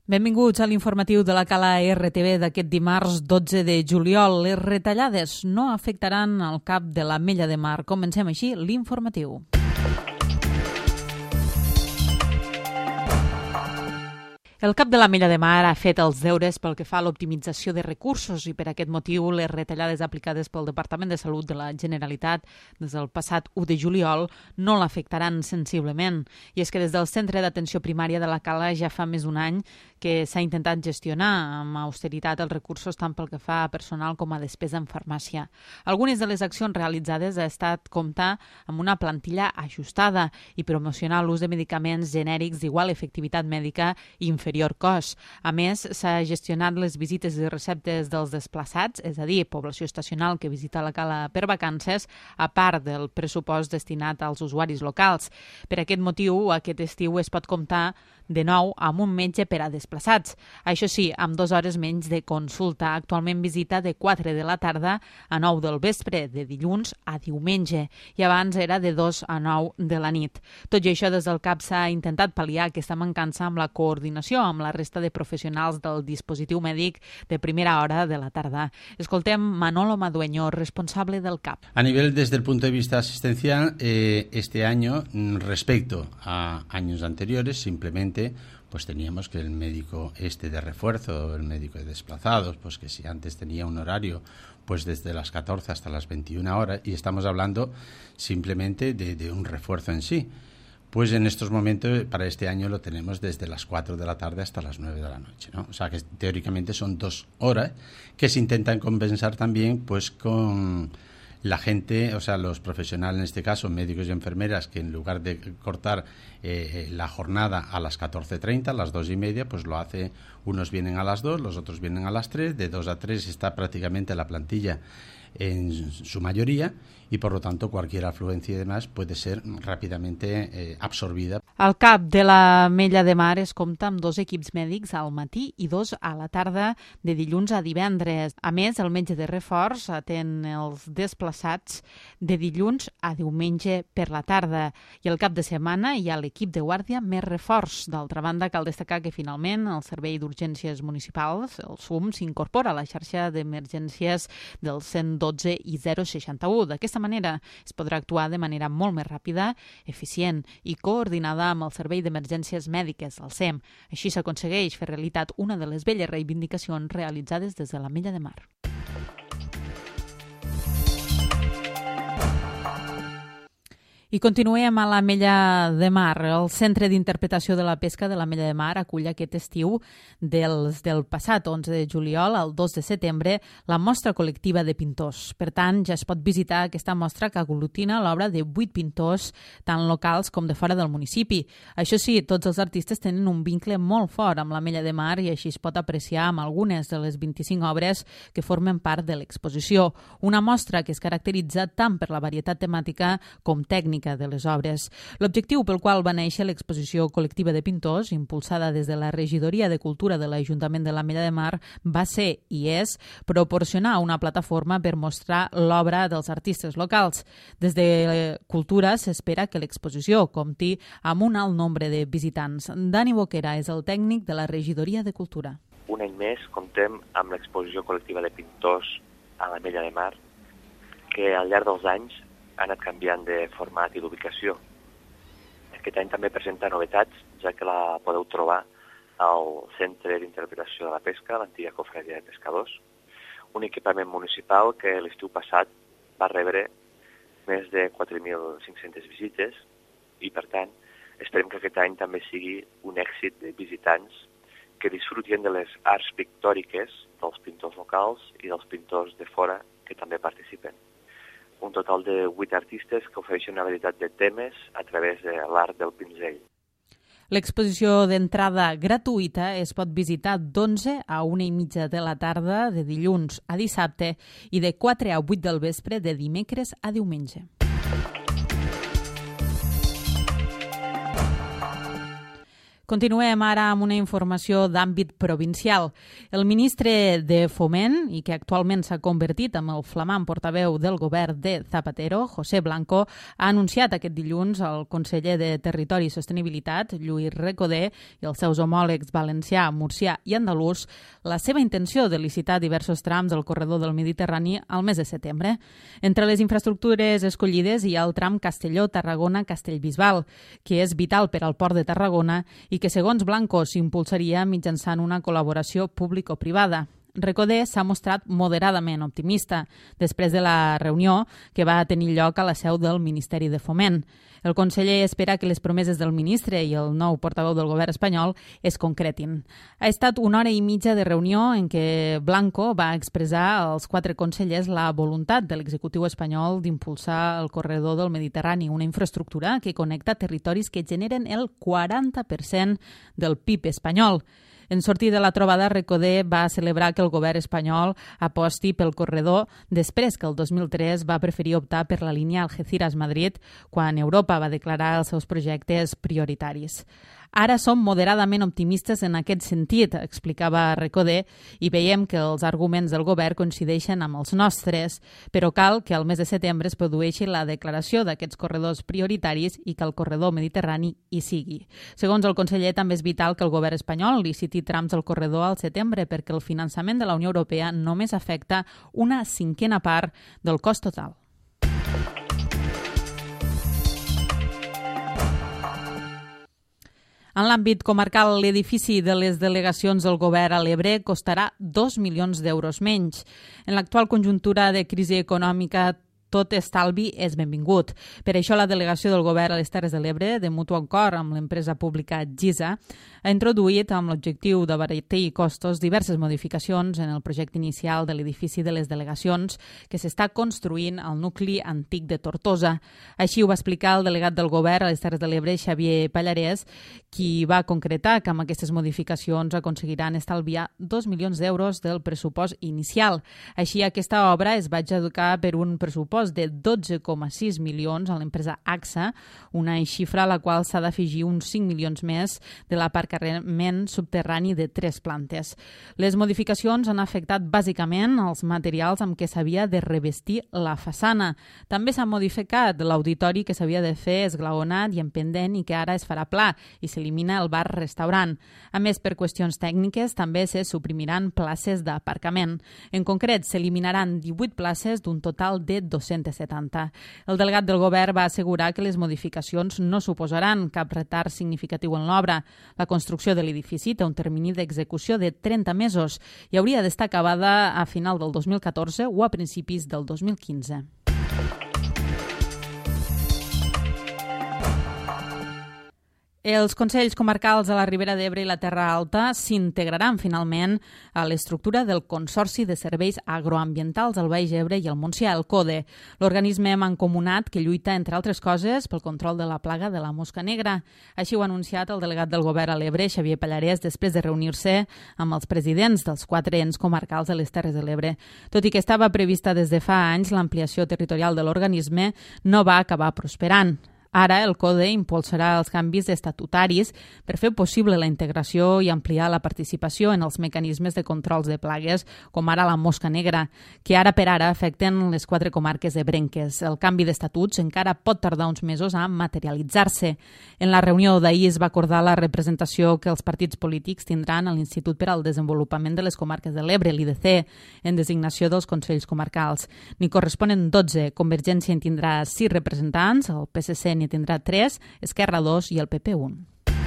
Benvinguts a l'informatiu de la Cala RTV d'aquest dimarts 12 de juliol. Les retallades no afectaran el cap de l'Ametlla de Mar. Comencem així l'informatiu. El cap de l'Ametlla de Mar ha fet els deures pel que fa a l'optimització de recursos i per aquest motiu les retallades aplicades pel Departament de Salut de la Generalitat des del passat 1 de juliol no l'afectaran sensiblement. I és que des del Centre d'Atenció Primària de la Cala ja fa més d'un any que s'ha intentat gestionar amb austeritat els recursos tant pel que fa a personal com a despesa en farmàcia. Algunes de les accions realitzades ha estat comptar amb una plantilla ajustada i promocionar l'ús de medicaments genèrics d'igual efectivitat mèdica i inferior cost. A més, s'ha gestionat les visites i receptes dels desplaçats, és a dir, població estacional que visita la Cala per vacances, a part del pressupost destinat als usuaris locals. Per aquest motiu, aquest estiu es pot comptar de nou amb un metge per a desplaçats. Això sí, amb 2 hores menys de consulta. Actualment visita de 4 de la tarda a 9 del vespre, de dilluns a diumenge, i abans era de 2 a 9 de la nit. Tot i això, des del CAP s'ha intentat pal·liar aquesta mancança amb la coordinació amb la resta de professionals del dispositiu mèdic de primera hora de la tarda. Escoltem Manolo Madueño, responsable del CAP. A nivel desde el punto de vista asistencial, este año, respecto a años anteriores, simplemente pues teníamos que el médico de refuerzo, el médico de desplazados, pues que si antes tenía un horario pues desde las 14 hasta las 21 horas, y estamos hablando simplemente de un refuerzo en sí. Pues en estos momentos, para este año, lo tenemos desde las 4 de la tarde hasta las 9 de la noche, ¿no? O sea, que teóricamente son 2 horas que se intentan compensar también pues con la gente, o sea, los profesionales, en este caso, médicos y enfermeras, que en lugar de cortar la jornada a las 14:30, a las 2:30, pues lo hace, unos vienen a las 2, los otros vienen a las 3, de 2 a 3 está prácticamente la plantilla en su mayoría y por lo tanto cualquier afluencia y demás puede ser rápidamente absorbida. Al CAP de l'Ametlla de Mar es compta amb 2 equips mèdics al matí i 2 a la tarda de dilluns a divendres. A més, el metge de reforç atén els desplaçats de dilluns a diumenge per la tarda i al cap de setmana hi ha l'equip de guàrdia més reforç. D'altra banda, cal destacar que finalment el Servei d'Urgències Municipals, el SUM, s'incorpora a la xarxa d'emergències del 112 i 061. D'aquesta manera es podrà actuar de manera molt més ràpida, eficient i coordinada amb el Servei d'Emergències Mèdiques, el SEM. Així s'aconsegueix fer realitat una de les velles reivindicacions realitzades des de l'Ametlla de Mar. I continuem a l'Ametlla de Mar. El Centre d'Interpretació de la Pesca de l'Ametlla de Mar acull aquest estiu del passat 11 de juliol al 2 de setembre la mostra col·lectiva de pintors. Per tant, ja es pot visitar aquesta mostra que aglutina l'obra de 8 pintors, tant locals com de fora del municipi. Això sí, tots els artistes tenen un vincle molt fort amb l'Ametlla de Mar i així es pot apreciar amb algunes de les 25 obres que formen part de l'exposició. Una mostra que es caracteritza tant per la varietat temàtica com tècnica de les obres. L'objectiu pel qual va néixer l'exposició col·lectiva de pintors, impulsada des de la Regidoria de Cultura de l'Ajuntament de l'Ametlla de Mar, va ser i és proporcionar una plataforma per mostrar l'obra dels artistes locals. Des de Cultura s'espera que l'exposició compti amb un alt nombre de visitants. Dani Boquera és el tècnic de la Regidoria de Cultura. Un any més comptem amb l'exposició col·lectiva de pintors a l'Ametlla de Mar, que al llarg dels anys ha anat canviant de format i d'ubicació. Aquest any també presenta novetats, ja que la podeu trobar al Centre d'Interpretació de la Pesca, l'antiga Cofradia de Pescadors, un equipament municipal que l'estiu passat va rebre més de 4.500 visites i, per tant, esperem que aquest any també sigui un èxit de visitants que disfrutin de les arts pictòriques dels pintors locals i dels pintors de fora que també participen. Un total de 8 artistes que ofereixen una varietat de temes a través de l'art del pinzell. L'exposició d'entrada gratuïta es pot visitar d'11 a 1:30 de la tarda de dilluns a dissabte i de 4 a 8 del vespre de dimecres a diumenge. Continuem ara amb una informació d'àmbit provincial. El ministre de Foment, i que actualment s'ha convertit en el flamant portaveu del govern de Zapatero, José Blanco, ha anunciat aquest dilluns al conseller de Territori i Sostenibilitat, Lluís Recoder, i els seus homòlegs valencià, murcià i andalús, la seva intenció de licitar diversos trams del corredor del Mediterrani al mes de setembre. Entre les infraestructures escollides hi ha el tram Castelló-Tarragona-Castellbisbal, que és vital per al port de Tarragona i que, segons Blanco, s'impulsaria mitjançant una col·laboració público-privada. Recoder s'ha mostrat moderadament optimista després de la reunió que va tenir lloc a la seu del Ministeri de Foment. El conseller espera que les promeses del ministre i el nou portaveu del govern espanyol es concretin. Ha estat 1 hora i mitja de reunió en què Blanco va expressar als 4 consellers la voluntat de l'executiu espanyol d'impulsar el corredor del Mediterrani, una infraestructura que connecta territoris que generen el 40% del PIB espanyol. En sortir de la trobada, Recoder va celebrar que el govern espanyol aposti pel corredor després que el 2003 va preferir optar per la línia Algeciras-Madrid quan Europa va declarar els seus projectes prioritaris. Ara som moderadament optimistes en aquest sentit, explicava Recoder, i veiem que els arguments del govern coincideixen amb els nostres, però cal que al mes de setembre es produeixi la declaració d'aquests corredors prioritaris i que el corredor mediterrani hi sigui. Segons el conseller, també és vital que el govern espanyol liciti trams del corredor al setembre perquè el finançament de la Unió Europea només afecta una 5ª part del cost total. En l'àmbit comarcal, l'edifici de les delegacions del govern a l'Ebre costarà 2 milions d'euros menys. En l'actual conjuntura de crisi econòmica, tot estalvi és benvingut. Per això la delegació del govern a les Terres de l'Ebre, de mutu acord amb l'empresa pública GISA, ha introduït amb l'objectiu d'abaratir costos diverses modificacions en el projecte inicial de l'edifici de les delegacions que s'està construint al nucli antic de Tortosa. Així ho va explicar el delegat del govern a les Terres de l'Ebre, Xavier Pallarès, qui va concretar que amb aquestes modificacions aconseguiran estalviar 2 milions d'euros del pressupost inicial. Així, aquesta obra es va adjudicar per un pressupost de 12,6 milions a l'empresa AXA, una xifra a la qual s'ha d'afegir uns 5 milions més de l'aparcament subterrani de 3 plantes. Les modificacions han afectat bàsicament els materials amb què s'havia de revestir la façana. També s'ha modificat l'auditori que s'havia de fer esglaonat i en pendent i que ara es farà pla i s'elimina el bar-restaurant. A més, per qüestions tècniques, també se suprimiran places d'aparcament. En concret, s'eliminaran 18 places d'un total de 270. El delegat del govern va assegurar que les modificacions no suposaran cap retard significatiu en l'obra. La construcció de l'edifici té un termini d'execució de 30 mesos i hauria d'estar acabada a final del 2014 o a principis del 2015. Els Consells Comarcals de la Ribera d'Ebre i la Terra Alta s'integraran finalment a l'estructura del Consorci de Serveis Agroambientals del Baix Ebre i el Montsià, el CODE, l'organisme mancomunat que lluita, entre altres coses, pel control de la plaga de la mosca negra. Així ho ha anunciat el delegat del govern a l'Ebre, Xavier Pallarès, després de reunir-se amb els presidents dels 4 ens comarcals de les Terres de l'Ebre. Tot i que estava prevista des de fa anys, l'ampliació territorial de l'organisme no va acabar prosperant. Ara el CODE impulsarà els canvis estatutaris per fer possible la integració i ampliar la participació en els mecanismes de controls de plagues, com ara la mosca negra, que ara per ara afecten les 4 comarques ebrenques. El canvi d'estatuts encara pot tardar uns mesos a materialitzar-se. En la reunió d'ahir es va acordar la representació que els partits polítics tindran a l'Institut per al Desenvolupament de les Comarques de l'Ebre, l'IDC, en designació dels Consells Comarcals. N'hi corresponen 12. Convergència en tindrà 6 representants, el PSC n'hi tindrà 3, Esquerra 2 i el PP 1.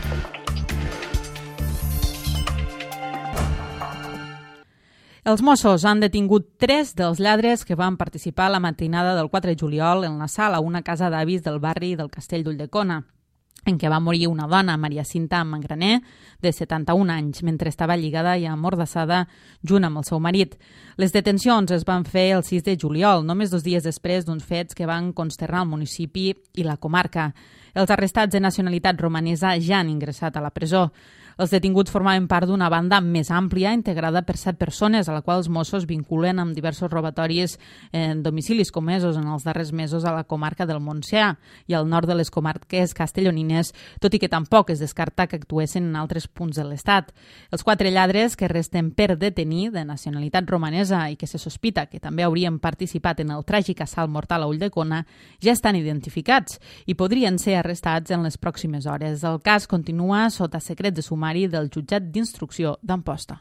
Els Mossos han detingut 3 dels lladres que van participar a la matinada del 4 de juliol en la sala a una casa d'avis del barri del Castell d'Ulldecona, en què va morir una dona, Maria Cinta Mangraner, de 71 anys, mentre estava lligada i amordassada junt amb el seu marit. Les detencions es van fer el 6 de juliol, només 2 dies després d'uns fets que van consternar el municipi i la comarca. Els arrestats de nacionalitat romanesa ja han ingressat a la presó. Els detinguts formaven part d'una banda més àmplia, integrada per 7 persones, a la qual els Mossos vinculen amb diversos robatoris en domicilis comesos en els darrers mesos a la comarca del Montsià i al nord de les comarques castellonines, tot i que tampoc es descarta que actuessin en altres punts de l'Estat. Els 4 lladres que resten per detenir, de nacionalitat romanesa i que se sospita que també haurien participat en el tràgic assalt mortal a Ulldecona, ja estan identificats i podrien ser arrestats en les pròximes hores. El cas continua sota secret de sumari del jutjat d'instrucció d'Amposta.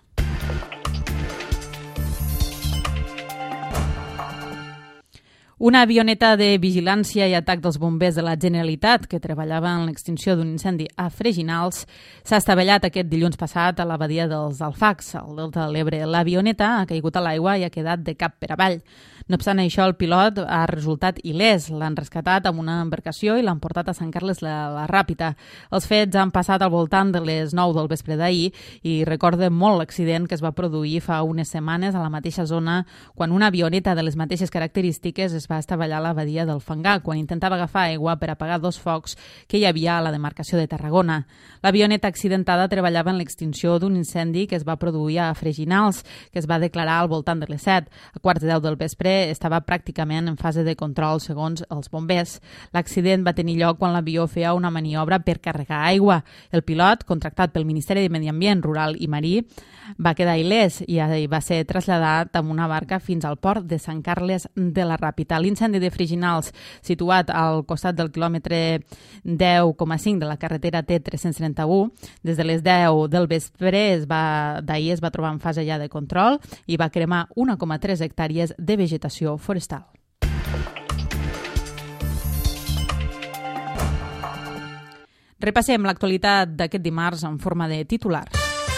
Una avioneta de vigilància i atac dels bombers de la Generalitat que treballava en l'extinció d'un incendi a Freginals s'ha estavellat aquest dilluns passat a la badia dels Alfacs, al delta de l'Ebre. L'avioneta ha caigut a l'aigua i ha quedat de cap per avall. No obstant això, el pilot ha resultat il·lès. L'han rescatat amb una embarcació i l'han portat a Sant Carles la Ràpita. Els fets han passat al voltant de les 9 del vespre d'ahir i recorden molt l'accident que es va produir fa unes setmanes a la mateixa zona quan una avioneta de les mateixes característiques es va estavellar a la badia del Fangar quan intentava agafar aigua per apagar 2 focs que hi havia a la demarcació de Tarragona. L'avioneta accidentada treballava en l'extinció d'un incendi que es va produir a Freginals, que es va declarar al voltant de les 7. A quarts de 10 del vespre estava pràcticament en fase de control segons els bombers. L'accident va tenir lloc quan l'avió feia una maniobra per carregar aigua. El pilot, contractat pel Ministeri de Medi Ambient Rural i Marí, va quedar il·lès i va ser traslladat amb una barca fins al port de Sant Carles de la Ràpita. L'incendi de Freginals, situat al costat del quilòmetre 10,5 de la carretera T331, des de les 10 del vespre d'ahir es va trobar en fase ja de control i va cremar 1,3 hectàrees de vegetació forestal. Repassem l'actualitat d'aquest dimarts en forma de titulars.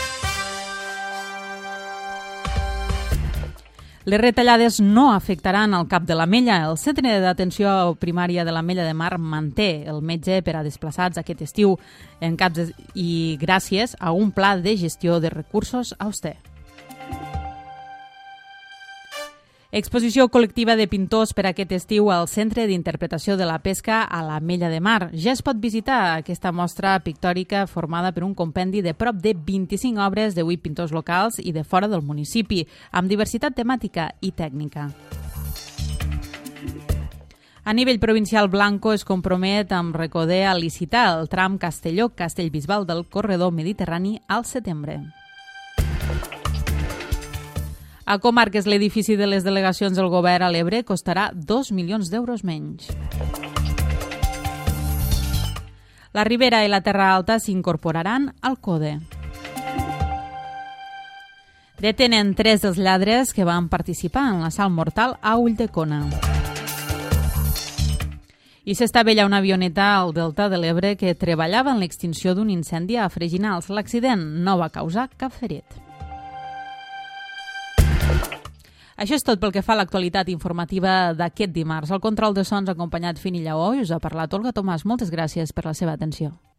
Les retallades no afectaran el Cap de l'Ametlla. El Centre d'Atenció Primària de l'Ametlla de Mar manté el metge per a desplaçats aquest estiu en CAPs i gràcies a un pla de gestió de recursos auster. Exposició col·lectiva de pintors per aquest estiu al Centre d'Interpretació de la Pesca a l'Ametlla de Mar. Ja es pot visitar aquesta mostra pictòrica formada per un compendi de prop de 25 obres de 8 pintors locals i de fora del municipi, amb diversitat temàtica i tècnica. A nivell provincial, Blanco es compromet amb Recoder a licitar el tram Castelló-Castellbisbal del corredor mediterrani al setembre. A Comarques, l'edifici de les delegacions del govern a l'Ebre costarà 2 milions d'euros menys. La Ribera i la Terra Alta s'incorporaran al CODE. Detenen 3 dels lladres que van participar en l'assalt mortal a Ulldecona. I s'estavella una avioneta al delta de l'Ebre que treballava en l'extinció d'un incendi a Freginals. L'accident no va causar cap ferit. Això és tot pel que fa a l'actualitat informativa d'aquest dimarts. El control de sons acompanyat Fini Lleó i us ha parlat Olga Tomàs. Moltes gràcies per la seva atenció.